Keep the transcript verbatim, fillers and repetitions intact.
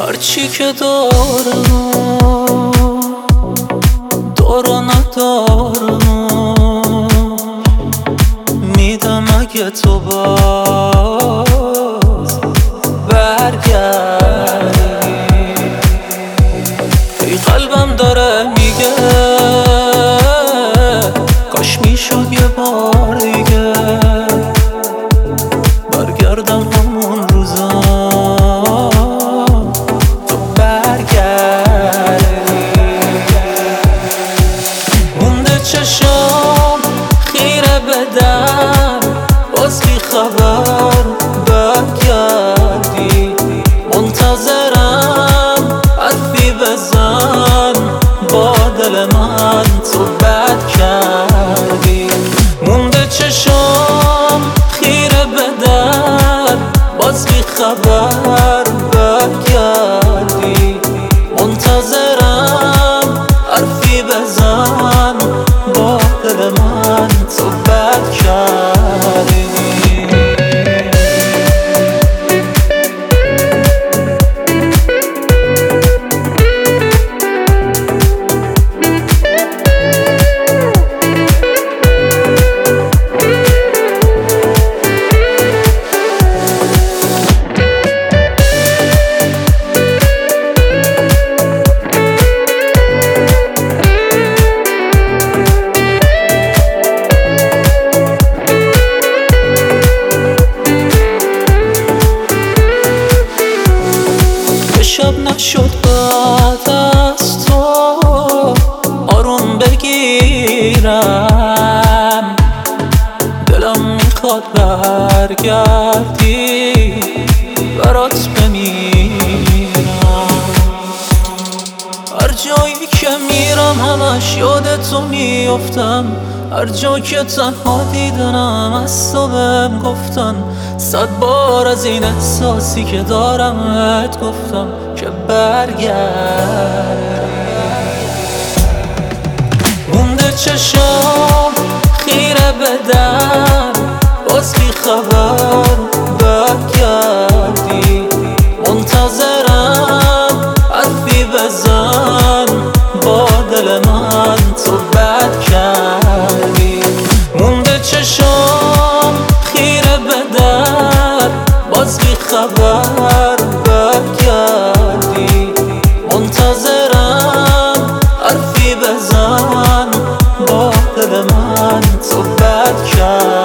هرچی که دارم دار و ندارم میدم اگه تو باز برگردی. ای قلبم داره میگه کاش میشد یه بار دیگه برگردم همون روزا تو برگردی. مونده چشام خیره بدم باز بی خبر برگردی. منتظرم حرفی بزن با دل من تو بد کردی. مونده چشام خیره بدم باز بی خبر برگردی. منتظرم حرفی بزن با دل من تو بد کردی. شب نشد بعد از تو آروم بگیرم. دلم میخواد برگردی برات بمیرم. هر جایی که میرم همش یاد تو میافتم. هر جا که تنها دیدنم از تو بهم گفتن. صد بار از این احساسی که دارم ات گفتم که برگردی. مونده چشام خیره بدم باز بی خبر برگردی. منتظرم حرفی بزن با دل من تو بد کردی. مونده چشام خیره بدم باز بی خبر برگردی. منتظرم حرفی بزن با دل من تو بد کردی.